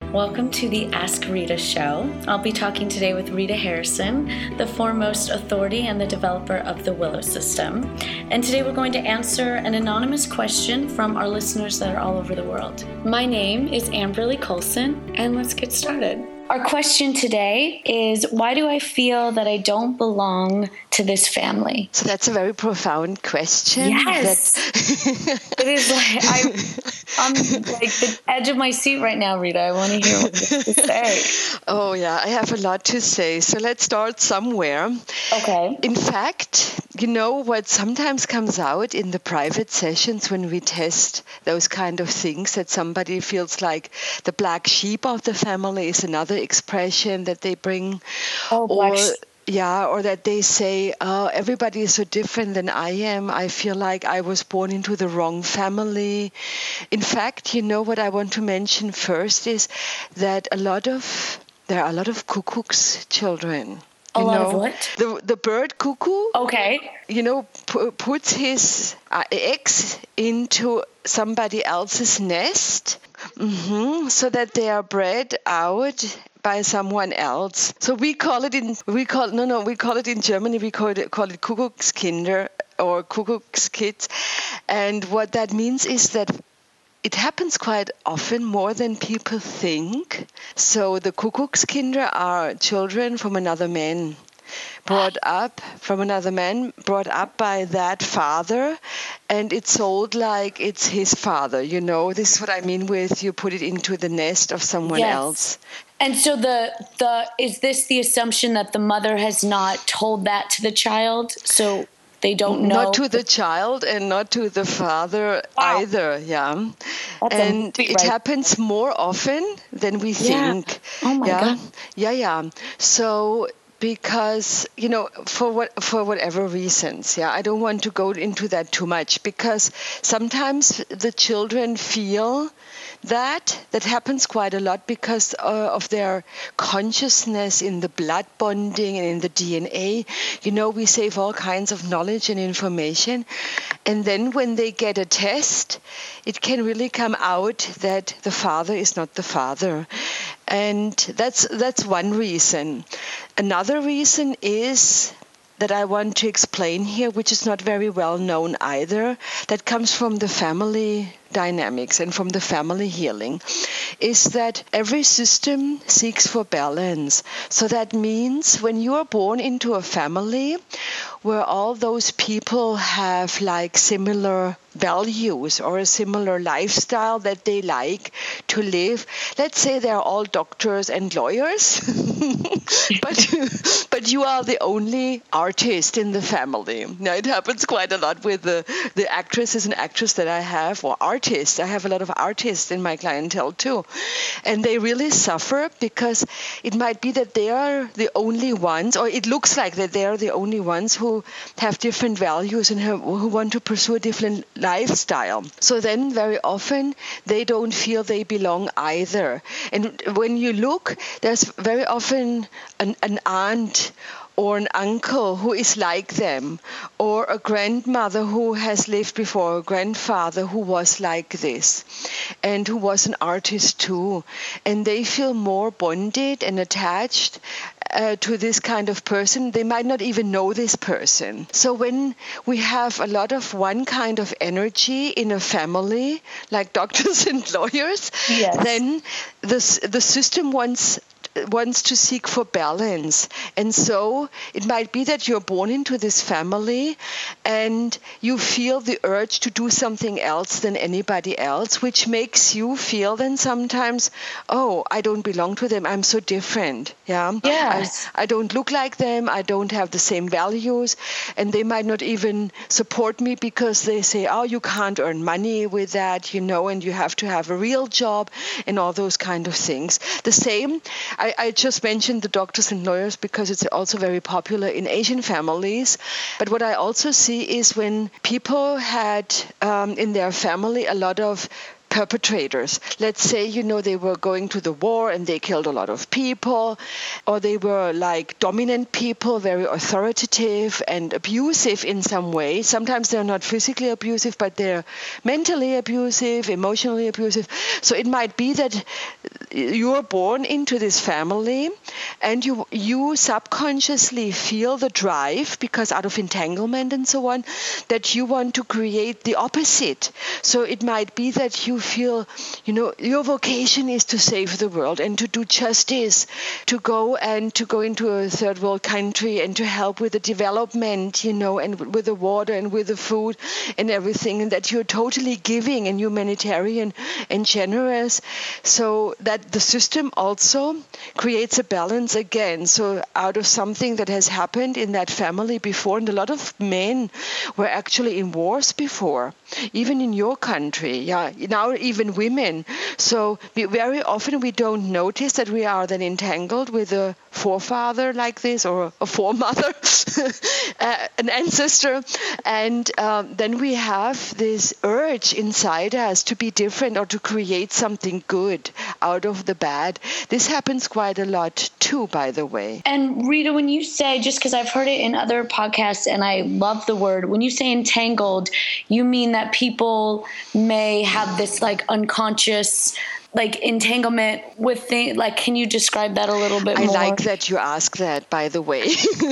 Welcome to the Ask Rita show. I'll be talking today with Rita Harrison, the foremost authority and the developer of the Willow System. And today we're going to answer an anonymous question from our listeners that are all over the world. My name is Amberly Colson, and let's get started. Our question today is, why do I feel that I don't belong to this family? So that's a very profound question. Yes. It is I'm like the edge of my seat right now, Rita. I want to hear what you have to say. Oh, yeah, I have a lot to say. So let's start somewhere. Okay. In fact, you know what sometimes comes out in the private sessions when we test those kind of things, that somebody feels like the black sheep of the family is another expression that they bring. Or that they say, oh, everybody is so different than I am. I feel like I was born into the wrong family. In fact, you know what I want to mention first is that there are a lot of cuckoo's children. A lot of what? The bird cuckoo. Okay. Puts his eggs into somebody else's nest, so that they are bred out by someone else. So we call it in Germany, we call it Kuckuckskinder or Kuckuckskids. And what that means is that it happens quite often, more than people think. So the Kuckuckskinder are children from another man, brought up by that father, and it's sold like it's his father. You know, this is what I mean with you put it into the nest of someone else. And so is this the assumption that the mother has not told that to the child? So they don't know? Not to the child and not to the father either, yeah. That's it happens more often than we think. Oh my God. Yeah. So because, for whatever reasons, I don't want to go into that too much, because sometimes the children feel that happens quite a lot because of their consciousness in the blood bonding and in the DNA. We save all kinds of knowledge and information. And then when they get a test, it can really come out that the father is not the father. And that's one reason. Another reason is that I want to explain here, which is not very well known either, that comes from the family dynamics and from the family healing, is that every system seeks for balance. So that means when you are born into a family where all those people have like similar values or a similar lifestyle that they like to live. Let's say they're all doctors and lawyers, but you are the only artist in the family. Now, it happens quite a lot with the actresses and actors that I have, or artists. I have a lot of artists in my clientele too. And they really suffer because it might be that they are the only ones, or it looks like that they are the only ones who have different values and who want to pursue a different lifestyle. So then very often they don't feel they belong either. And when you look, there's very often an aunt or an uncle who is like them, or a grandmother who has lived before, a grandfather who was like this, and who was an artist too. And they feel more bonded and attached to this kind of person. They might not even know this person. So when we have a lot of one kind of energy in a family, like doctors and lawyers, then the system wants to seek for balance. And so it might be that you're born into this family and you feel the urge to do something else than anybody else, which makes you feel then sometimes, oh, I don't belong to them. I'm so different. Yes. I don't look like them. I don't have the same values. And they might not even support me because they say, oh, you can't earn money with that, and you have to have a real job and all those kind of things. The same, I just mentioned the doctors and lawyers because it's also very popular in Asian families. But what I also see is when people had in their family a lot of perpetrators. Let's say, they were going to the war and they killed a lot of people, or they were like dominant people, very authoritative and abusive in some way. Sometimes they're not physically abusive, but they're mentally abusive, emotionally abusive. So it might be that you're born into this family and you subconsciously feel the drive, because out of entanglement and so on, that you want to create the opposite. So it might be that you feel, your vocation is to save the world and to do justice, to go into a third world country and to help with the development, and with the water and with the food and everything, and that you're totally giving and humanitarian and generous. So that the system also creates a balance again. So out of something that has happened in that family before, and a lot of men were actually in wars before, even in your country, now even women. So very often we don't notice that we are then entangled with a forefather like this, or a foremother, an ancestor, and then we have this urge inside us to be different or to create something good out of the bad. This happens quite a lot too, by the way. And Rita, when you say, just because I've heard it in other podcasts and I love the word, when you say entangled, you mean that people may have this like unconscious entanglement with things. Can you describe that a little bit more? I like that you ask that, by the way,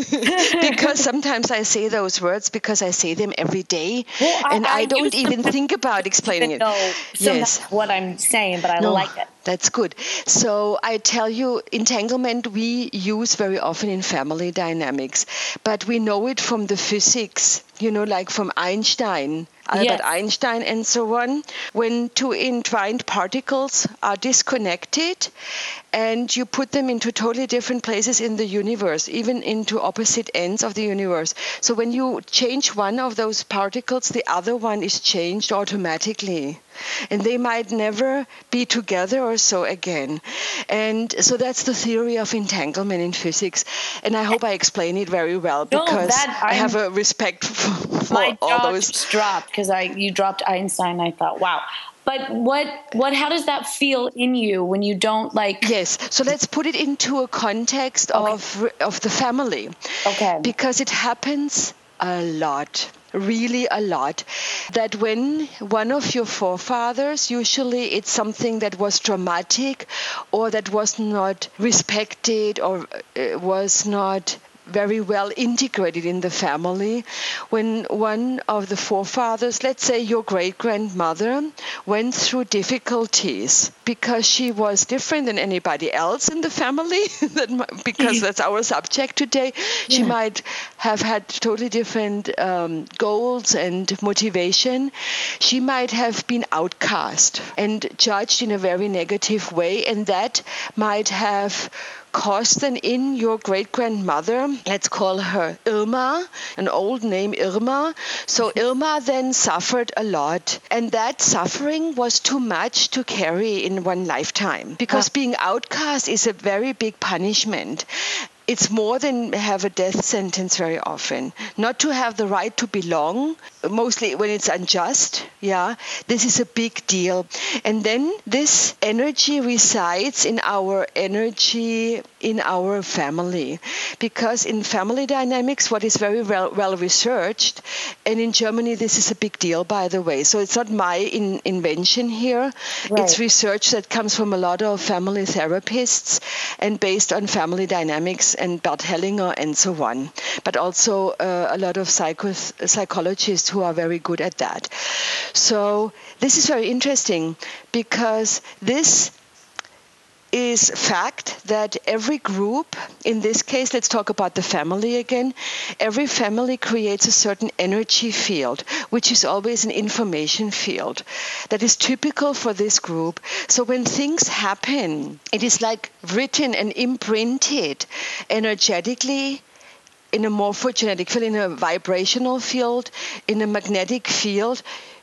because sometimes I say those words because I say them every day, and I don't even think about explaining it. Yes, what I'm saying, but I like it. That's good. So I tell you, entanglement we use very often in family dynamics, but we know it from the physics, like from Einstein, Albert Einstein and so on, when two entwined particles are disconnected and you put them into totally different places in the universe, even into opposite ends of the universe. So when you change one of those particles, the other one is changed automatically. And they might never be together or so again. And so that's the theory of entanglement in physics. And I hope I explain it very well, because I have a respect for all those. My jaw just dropped because you dropped Einstein. I thought, wow. But how does that feel in you when you don't Yes. So let's put it into a context of the family. Okay. Because it happens a lot. Really a lot, that when one of your forefathers, usually it's something that was traumatic or that was not respected or was not very well integrated in the family, when one of the forefathers, let's say your great-grandmother, went through difficulties because she was different than anybody else in the family, because that's our subject today, she might have had totally different goals and motivation. She might have been outcast and judged in a very negative way, and that might have caused then in your great-grandmother, let's call her Irma, an old name Irma. So Irma then suffered a lot, and that suffering was too much to carry in one lifetime, because being outcast is a very big punishment. It's more than have a death sentence very often. Not to have the right to belong, mostly when it's unjust, this is a big deal. And then this energy resides in our family. Because in family dynamics, what is very well researched, and in Germany this is a big deal, by the way. So it's not my invention here. Right. It's research that comes from a lot of family therapists and based on family dynamics and Bert Hellinger and so on, but also a lot of psychologists who are very good at that. So this is very interesting, because this is fact that every group, in this case, let's talk about the family again, every family creates a certain energy field, which is always an information field that is typical for this group. So when things happen, it is like written and imprinted energetically in a morphogenetic field, in a vibrational field, in a magnetic field.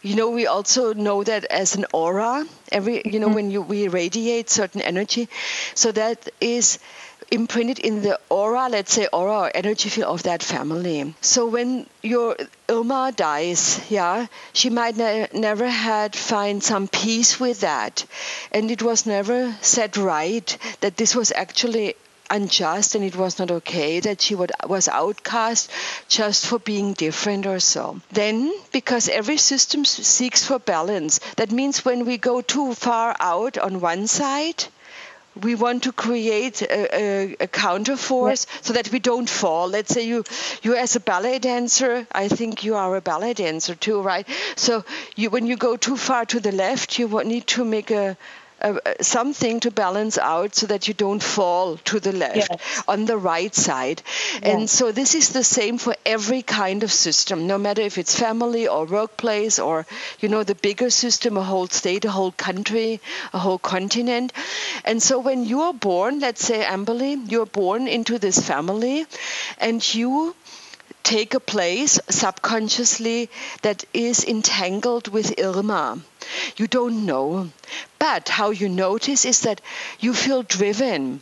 we also know that as an aura, when we radiate certain energy, so that is imprinted in the aura, let's say aura or energy field of that family. So when your Irma dies, she might never find some peace with that. And it was never said right that this was actually unjust and it was not okay, that she was outcast just for being different or so. Then, because every system seeks for balance, that means when we go too far out on one side, we want to create a counterforce so that we don't fall. Let's say you as a ballet dancer, I think you are a ballet dancer too, right? So when you go too far to the left, you need to make something to balance out so that you don't fall to the left on the right side. And so this is the same for every kind of system, no matter if it's family or workplace or, the bigger system, a whole state, a whole country, a whole continent. And so when you are born, let's say, Amberly, you're born into this family and you take a place subconsciously that is entangled with Irma. You don't know. But how you notice is that you feel driven.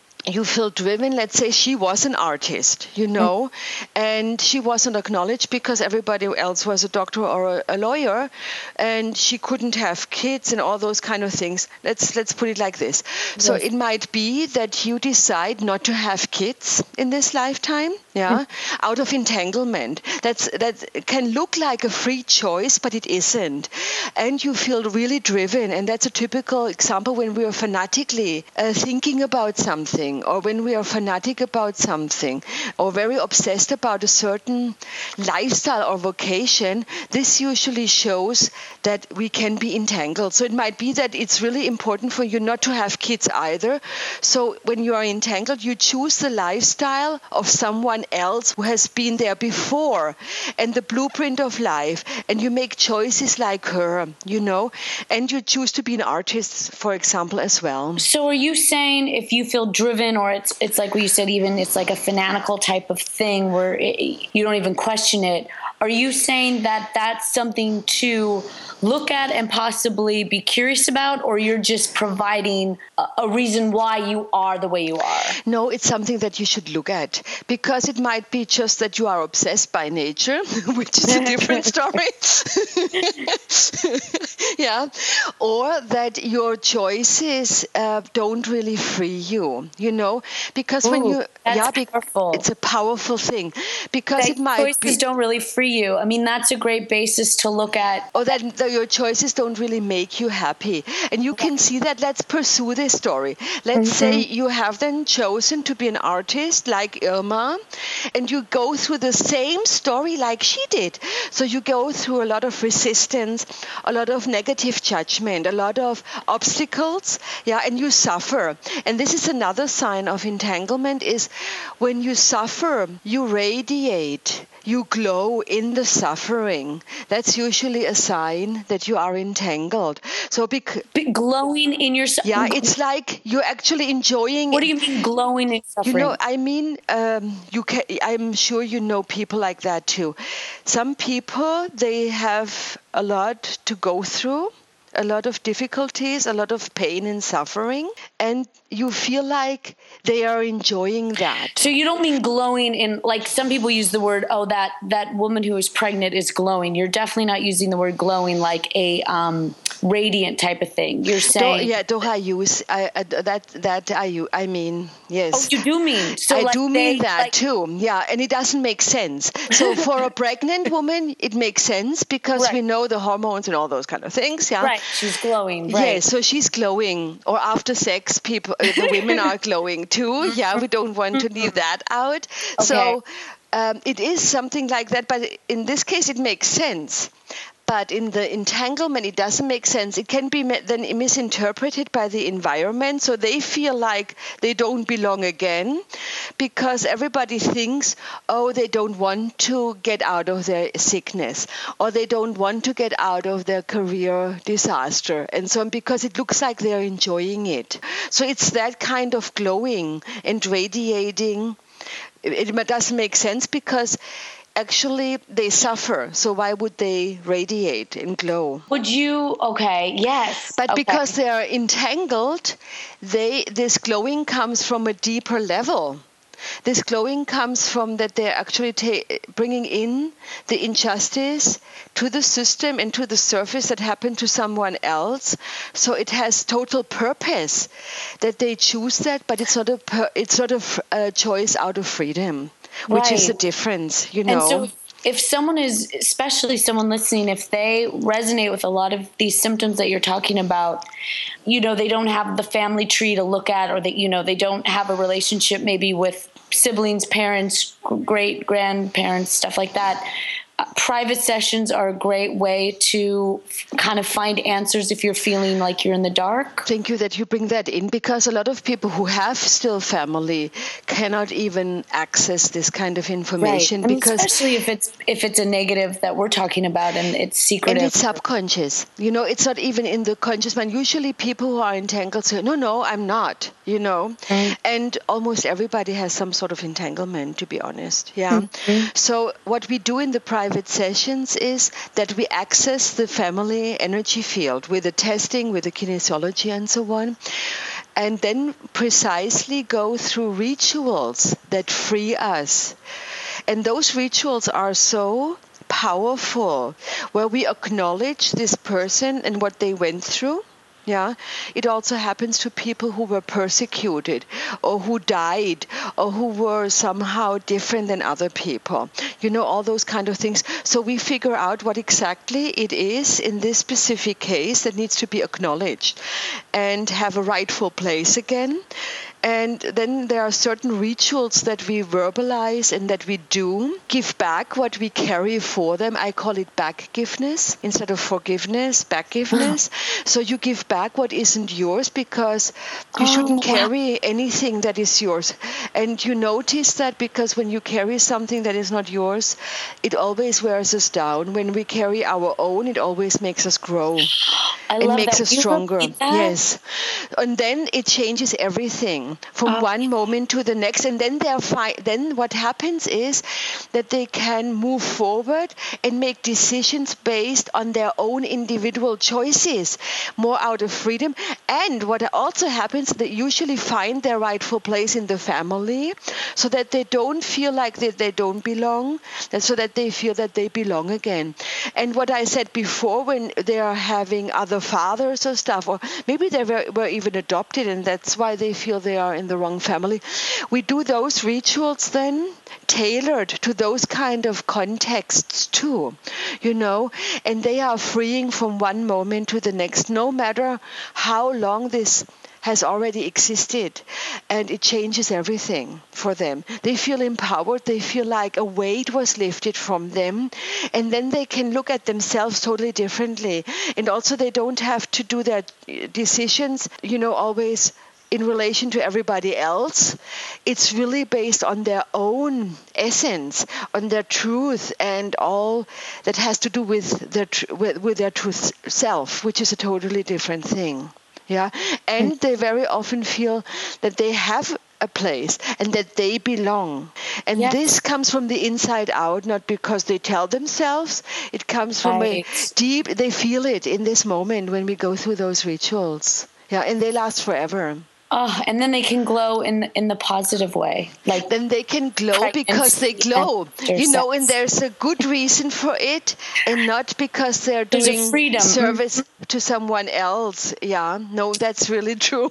Let's say she was an artist, and she wasn't acknowledged because everybody else was a doctor or a lawyer, and she couldn't have kids and all those kind of things. Let's put it like this. Yes. So it might be that you decide not to have kids in this lifetime, out of entanglement. That can look like a free choice, but it isn't. And you feel really driven, and that's a typical example when we are fanatically thinking about something, or when we are fanatic about something, or very obsessed about a certain lifestyle or vocation. This usually shows that we can be entangled. So it might be that it's really important for you not to have kids either. So when you are entangled, you choose the lifestyle of someone else who has been there before and the blueprint of life, and you make choices like her, and you choose to be an artist, for example, as well. So are you saying if you feel driven, or it's like what you said, even it's like a fanatical type of thing where you don't even question it, are you saying that that's something to look at and possibly be curious about, or you're just providing a reason why you are the way you are? No, it's something that you should look at, because it might be just that you are obsessed by nature, which is a different story. Or that your choices don't really free you, because when you powerful. It's a powerful thing, because it might choices don't really free you. I mean, that's a great basis to look at. Or that your choices don't really make you happy, and you can see that. Let's pursue this story. Let's say you have then chosen to be an artist like Irma, and you go through the same story like she did. So you go through a lot of resistance, a lot of negative judgment, a lot of obstacles, and you suffer. And this is another sign of entanglement, is when you suffer, you radiate, you glow in the suffering. That's usually a sign that you are entangled. So glowing in your suffering. Yeah, it's like you're actually enjoying. What do you mean glowing in suffering? I'm sure you know people like that too. Some people, they have a lot to go through, a lot of difficulties, a lot of pain and suffering, and you feel like they are enjoying that. So you don't mean glowing in, like some people use the word, that woman who is pregnant is glowing. You're definitely not using the word glowing like a radiant type of thing. You're saying... I use I mean, yes. Oh, you do mean. So I do mean that too. Yeah, and it doesn't make sense. So for a pregnant woman, it makes sense because we know the hormones and all those kind of things. Yeah. Right. She's glowing. Right. Yeah, so she's glowing. Or after sex, the women are glowing too. Yeah, we don't want to leave that out. Okay. So it is something like that. But in this case, it makes sense. But in the entanglement, it doesn't make sense. It can be then misinterpreted by the environment. So they feel like they don't belong again because everybody thinks, they don't want to get out of their sickness, or they don't want to get out of their career disaster. And so on, because it looks like they're enjoying it. So it's that kind of glowing and radiating. It doesn't make sense because actually they suffer. So why would they radiate and glow? Yes. But because they are entangled, this glowing comes from a deeper level. This glowing comes from that they're actually bringing in the injustice to the system and to the surface that happened to someone else. So it has total purpose that they choose that, but it's not a choice out of freedom, which is the difference, you know. And so if someone is, especially someone listening, if they resonate with a lot of these symptoms that you're talking about, you know, they don't have the family tree to look at, or that, you know, they don't have a relationship maybe with siblings, parents, great grandparents, stuff like that. Private sessions are a great way to kind of find answers if you're feeling like you're in the dark. Thank you that you bring that in, because a lot of people who have still family cannot even access this kind of information. Right. Because especially if it's a negative that we're talking about and it's secretive. And it's subconscious. You know, it's not even in the conscious mind. Usually people who are entangled say, no, I'm not, you know. Mm. And almost everybody has some sort of entanglement, to be honest. Yeah. Mm-hmm. So what we do in the private sessions is that we access the family energy field with the testing, with the kinesiology and so on, and then precisely go through rituals that free us. And those rituals are so powerful, where we acknowledge this person and what they went through. Yeah, it also happens to people who were persecuted or who died or who were somehow different than other people. You know, all those kind of things. So we figure out what exactly it is in this specific case that needs to be acknowledged and have a rightful place again. And then there are certain rituals that we verbalize and that we do. Give back what we carry for them. I call it backgiveness instead of forgiveness, backgiveness. So you give back what isn't yours, because you shouldn't carry anything that is yours. And you notice that because when you carry something that is not yours, it always wears us down. When we carry our own, it always makes us grow. It makes us stronger. Yes. And then it changes everything from one moment to the next. And then then what happens is that they can move forward and make decisions based on their own individual choices, more out of freedom. And what also happens, they usually find their rightful place in the family, so that they don't feel like they don't belong, so that they feel that they belong again. And what I said before, when they are having other fathers or stuff, or maybe they were even adopted and that's why they feel they are in the wrong family, we do those rituals then tailored to those kind of contexts too, you know, and they are freeing from one moment to the next, no matter how long this has already existed, and it changes everything for them. They feel empowered, they feel like a weight was lifted from them, and then they can look at themselves totally differently. And also they don't have to do their decisions, you know, always in relation to everybody else. It's really based on their own essence, on their truth, and all that has to do with their truth self, which is a totally different thing. Yeah, and they very often feel that they have a place and that they belong. And this comes from the inside out, not because they tell themselves. It comes from a deep, they feel it in this moment when we go through those rituals. Yeah, and they last forever. Oh, and then they can glow in the positive way. Like then they can glow because they glow, you know, and there's a good reason for it, and not because they're doing service to someone else. Yeah, no, that's really true.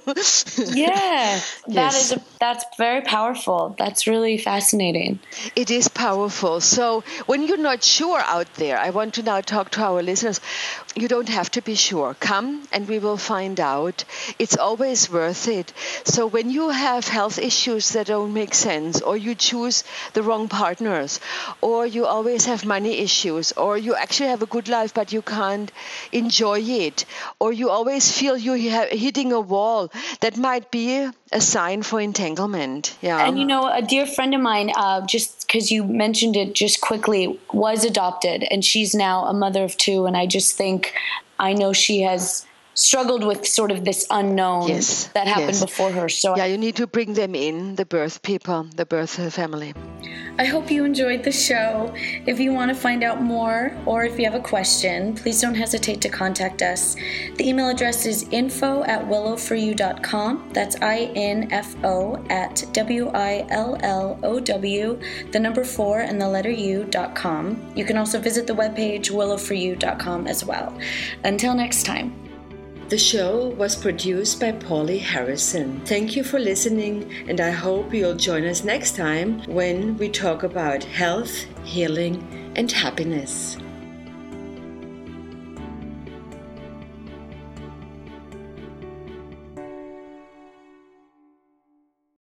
Yeah, that's very powerful. That's really fascinating. It is powerful. So when you're not sure out there, I want to now talk to our listeners. You don't have to be sure. Come and we will find out. It's always worth it. So when you have health issues that don't make sense, or you choose the wrong partners, or you always have money issues, or you actually have a good life but you can't enjoy it, or you always feel you're hitting a wall, that might be a sign for entanglement. Yeah. And you know, a dear friend of mine, just because you mentioned it just quickly, was adopted, and she's now a mother of two. And I just think, I know she has struggled with sort of this unknown that happened before her. So yeah, you need to bring them in, the birth people, the birth family. I hope you enjoyed the show. If you want to find out more or if you have a question, please don't hesitate to contact us. The email address is info@willowforyou.com. That's info@WILLOW, 4 You can also visit the webpage willowforyou.com as well. Until next time. The show was produced by Paulie Harrison. Thank you for listening, and I hope you'll join us next time when we talk about health, healing, and happiness.